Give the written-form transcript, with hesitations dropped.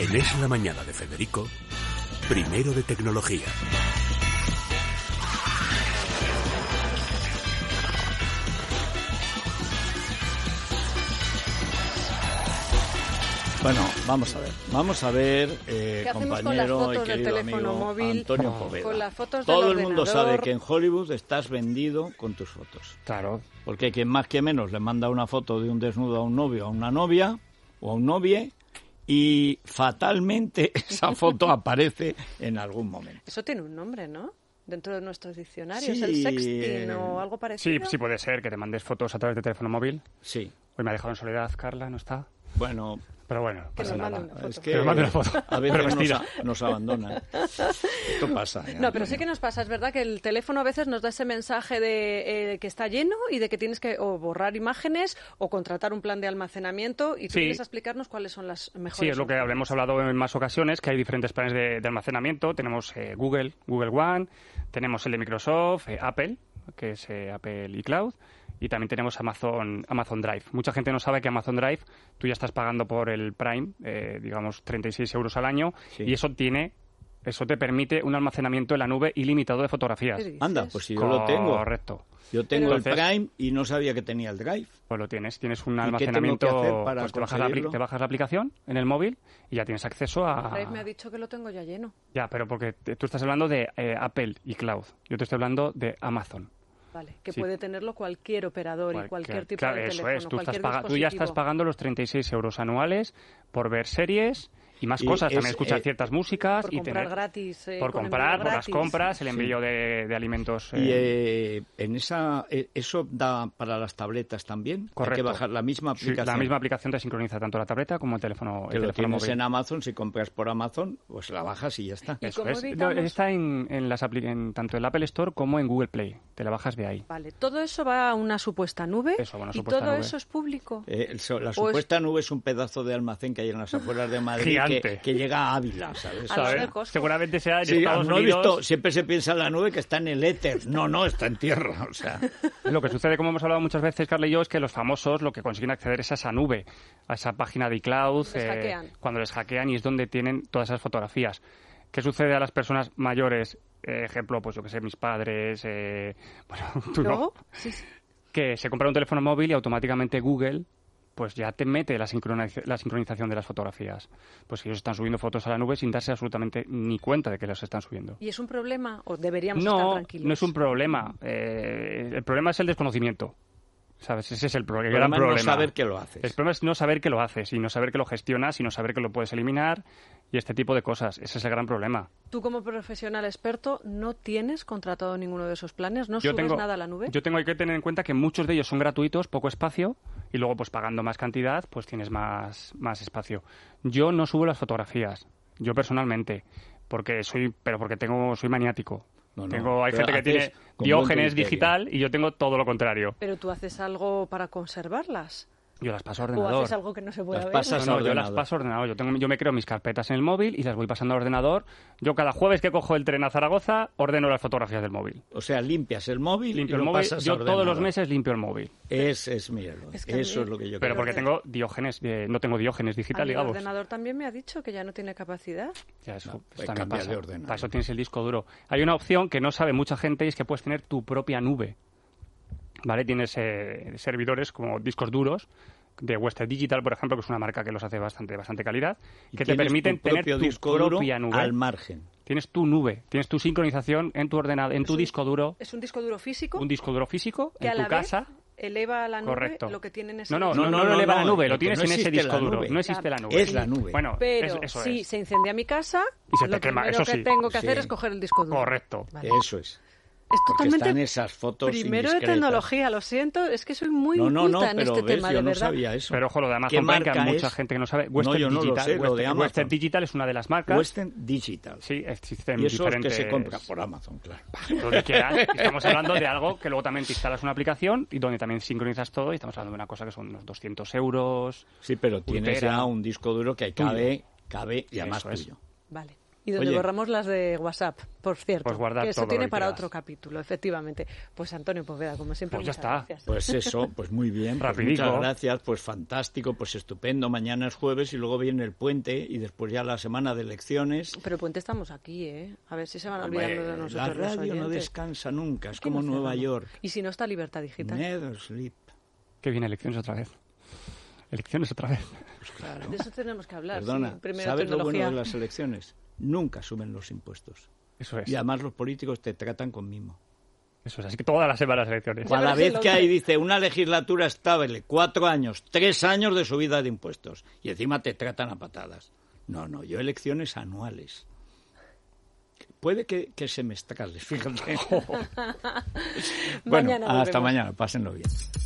En Es la Mañana de Federico, primero de tecnología. Bueno, vamos a ver, ¿Qué hacemos compañero con las fotos y del querido teléfono amigo móvil? Antonio Poveda. Con las fotos del Todo el mundo ordenador. sabe que en Hollywood estás vendido con tus fotos. Claro. Porque quien más que menos le manda una foto de un desnudo a un novio, a una novia o a un novie, y fatalmente esa foto aparece en algún momento. Eso tiene un nombre, ¿no? Dentro de nuestros diccionarios, Sí, el sexting o algo parecido. Sí, puede ser que te mandes fotos a través de teléfono móvil. Sí. Hoy me ha dejado en soledad, Carla, ¿no está? Bueno, Pero bueno, Que pasa nos mande nada. una foto. es que Pero mande una foto. a Pero veces vestida. nos abandonan. Esto pasa. No, pero sí que nos pasa, es verdad que el teléfono a veces nos da ese mensaje de que está lleno y de que tienes que o borrar imágenes o contratar un plan de almacenamiento y tú Sí. vienes a explicarnos cuáles son las mejores. Sí, es lo que opciones. hemos hablado en más ocasiones, que hay diferentes planes de almacenamiento. Tenemos Google One, tenemos el de Microsoft, Apple, que es Apple iCloud, y también tenemos Amazon Drive. Mucha gente no sabe que Amazon Drive, tú ya estás pagando por el Prime, digamos 36 euros al año, Sí. y eso te permite un almacenamiento en la nube ilimitado de fotografías. ¿Qué dices? Anda, pues si yo lo tengo. Correcto. Yo tengo Pero- el Prime y no sabía que tenía el Drive. Pues lo tienes un ¿Y qué tengo que almacenamiento, hacer para pues te conseguirlo? bajas la aplicación en el móvil y ya tienes acceso a... Drive me ha dicho que lo tengo ya lleno. Ya, pero porque tú estás hablando de Apple y Cloud. Yo te estoy hablando de Amazon. Vale, que Sí. puede tenerlo cualquier operador y cualquier tipo claro, de eso teléfono, es. Tú cualquier ya estás dispositivo. pagando los 36 euros anuales por ver series y más Y cosas. es, También escuchar ciertas músicas Por y comprar tener... gratis. por con comprar, envío por las gratis. compras, el envío de alimentos. Y en eso da para las tabletas también. Correcto. Hay que bajar la misma Sí, aplicación. la misma aplicación te sincroniza tanto la tableta como el teléfono, que el lo teléfono tienes móvil. en Amazon. Si compras por Amazon, pues la bajas y ya está. ¿Y Eso cómo es. evitamos? Está en tanto en el Apple Store como en Google Play. Te la bajas de ahí. Vale, todo eso va a una supuesta nube Eso, va a una y supuesta todo nube. eso es público. La supuesta nube es un pedazo de almacén que hay en las afueras de Madrid Gigante. que llega a Ávila, ¿sabes? Al lado ¿Sabes? del Costco. Seguramente sea en Sí, Estados no he Unidos. visto, siempre se piensa en la nube que está en el éter. No, está en tierra. O sea, Lo que sucede, como hemos hablado muchas veces, Carla y yo, es que los famosos lo que consiguen acceder es a esa nube, a esa página de iCloud, Les hackean. cuando les hackean y es donde tienen todas esas fotografías. ¿Qué sucede a las personas mayores? Ejemplo, pues yo que sé, mis padres, bueno, tú no, ¿No? Sí, sí. que se compran un teléfono móvil y automáticamente Google pues ya te mete la sincronización de las fotografías. Pues ellos están subiendo fotos a la nube sin darse absolutamente ni cuenta de que las están subiendo. ¿Y es un problema o deberíamos estar No, tranquilos? no es un problema. El problema es el desconocimiento. ¿Sabes? Ese es el gran problema es problema. no saber que lo haces. El problema es no saber que lo haces y no saber que lo gestionas y no saber que lo puedes eliminar y este tipo de cosas. Ese es el gran problema. Tú como profesional experto no tienes contratado ninguno de esos planes, no subes nada a la nube. Yo tengo que tener en cuenta que muchos de ellos son gratuitos, poco espacio, y luego pues pagando más cantidad pues tienes más espacio. Yo no subo las fotografías, yo personalmente, porque soy maniático. No, Hay pero gente que haces tiene con Diógenes buen criterio. digital y yo tengo todo lo contrario. Pero tú haces algo para conservarlas. Yo las paso a O ordenador. haces algo que no se pueda Las ver. pasas No, a yo las ordenador. paso a ordenador. Yo me creo mis carpetas en el móvil y las voy pasando a ordenador. Yo cada jueves que cojo el tren a Zaragoza ordeno las fotografías del móvil. O sea, limpias el móvil Limpio y el lo móvil. pasas a Yo ordenador. todos los meses limpio el móvil. Míralo, Es que eso a es mí- lo que yo Pero creo. porque tengo Diógenes, no tengo Diógenes A digital, mí el digamos. ordenador también me ha dicho que ya no tiene capacidad. Ya, eso No, pues pues también cambia pasa. de ordenador. Para eso tienes el disco duro. Hay una opción que no sabe mucha gente y es que puedes tener tu propia nube. ¿Vale? Tienes servidores como discos duros de Western Digital, por ejemplo, que es una marca que los hace bastante calidad, Y que te tienes permiten tu tener propio tu disco duro propia nube. al margen. Tienes tu nube, tienes tu sincronización en tu ordenador, en tu disco duro, Es un disco duro físico un disco duro físico que en a tu la casa. vez eleva a la nube Correcto. lo que tiene en ese No disco. lo eleva a la nube, lo porque tienes no en ese existe disco la duro. nube. No existe la nube. Es la nube. Bueno, Pero eso si es. se incendia mi casa, Y se te lo quema, primero eso que sí. tengo que hacer Sí. es coger el disco duro. Correcto. Vale. Eso es. Es Porque totalmente están esas fotos primero de indiscretas. tecnología, lo siento, es que soy muy No, inculta en pero este ves, tema, yo de no verdad. sabía eso. Pero ojo, lo de ¿Qué Amazon Prime, que hay marca mucha es? gente que no sabe. No, Western yo no lo Digital, sé, lo de Amazon. Western Digital es una de las marcas. Western Digital. Sí, existen Y eso es que diferentes... se compra por Amazon, claro. Donde quieras. Estamos hablando de algo que luego también te instalas una aplicación y donde también sincronizas todo y estamos hablando de una cosa que son unos 200 euros. Sí, pero tienes Ultera. ya un disco duro que cabe y además Eso es. tuyo. Vale. Y donde Oye. borramos las de WhatsApp, por cierto. Pues guardar que eso todo tiene lo que para quieras. otro capítulo, efectivamente. Pues Antonio Poveda, como siempre, Pues ya muchas está. gracias. Pues eso, pues muy bien. Pues Rapidico. muchas gracias, pues fantástico, pues estupendo. Mañana es jueves y luego viene el puente y después ya la semana de elecciones. Pero Puente estamos aquí, ¿eh? A ver si se van Hombre, olvidando de nosotros la los radio no oyentes. descansa nunca, es ¿Por qué como no Nueva cerramos? York. Y si no está Libertad Digital. Never sleep. Que viene elecciones otra vez. Elecciones otra vez. Claro. De eso tenemos que hablar. Perdona, sí. Primero ¿sabes lo tecnología. bueno de las elecciones? Nunca suben los impuestos. Eso es. Y además los políticos te tratan con mimo. Eso es. Así que todas las semanas elecciones. Ya Cada verás vez el que once. hay, dice, una legislatura estable, 4 años, 3 años de subida de impuestos. Y encima te tratan a patadas. No, yo elecciones anuales. Puede que semestrales, fíjate. Bueno, Mañana hasta volvemos. mañana, pásenlo bien.